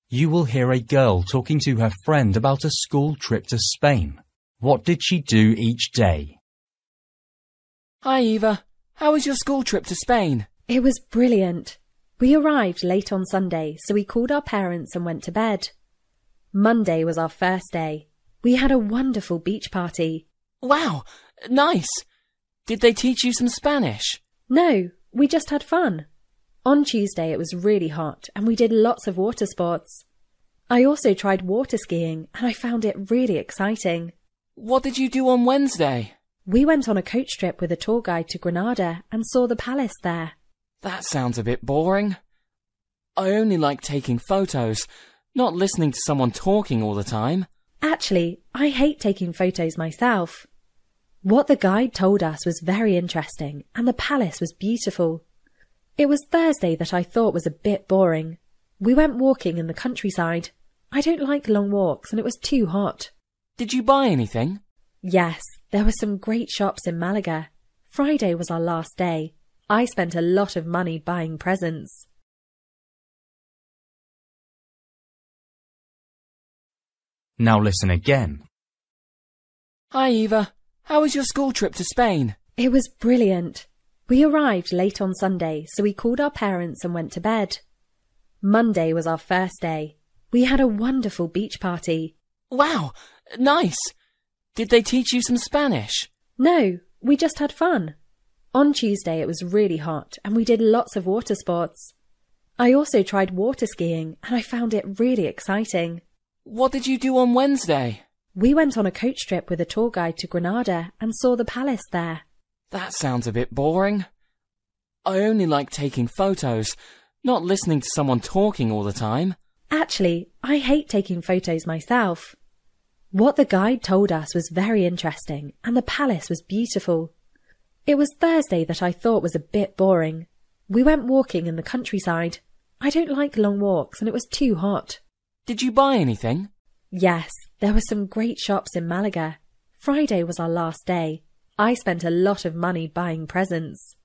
You will hear a girl talking to her friend about a school trip to Spain. What did she do each day? Hi, Eva. How was your school trip to Spain? It was brilliant. We arrived late on Sunday, so we called our parents and went to bed. Monday was our first day. We had a wonderful beach party. Wow, nice. Did they teach you some Spanish? No, we just had fun. On Tuesday it was really hot and we did lots of water sports. I also tried water skiing and I found it really exciting. What did you do on Wednesday? We went on a coach trip with a tour guide to Granada and saw the palace there. That sounds a bit boring. I only like taking photos, not listening to someone talking all the time. Actually, I hate taking photos myself. What the guide told us was very interesting and the palace was beautiful. It was Thursday that I thought was a bit boring. We went walking in the countryside. I don't like long walks and it was too hot. Did you buy anything? Yes, there were some great shops in Malaga. Friday was our last day. I spent a lot of money buying presents. Now listen again. Hi, Eva. How was your school trip to Spain? It was brilliant. We arrived late on Sunday, so we called our parents and went to bed. Monday was our first day. We had a wonderful beach party. Wow, nice. Did they teach you some Spanish? No, we just had fun. On Tuesday it was really hot and we did lots of water sports. I also tried water skiing and I found it really exciting. What did you do on Wednesday? We went on a coach trip with a tour guide to Granada and saw the palace there. That sounds a bit boring. I only like taking photos, not listening to someone talking all the time. Actually, I hate taking photos myself. What the guide told us was very interesting and the palace was beautiful. It was Thursday that I thought was a bit boring. We went walking in the countryside. I don't like long walks and it was too hot. Did you buy anything? Yes, there were some great shops in Malaga. Friday was our last day. I spent a lot of money buying presents.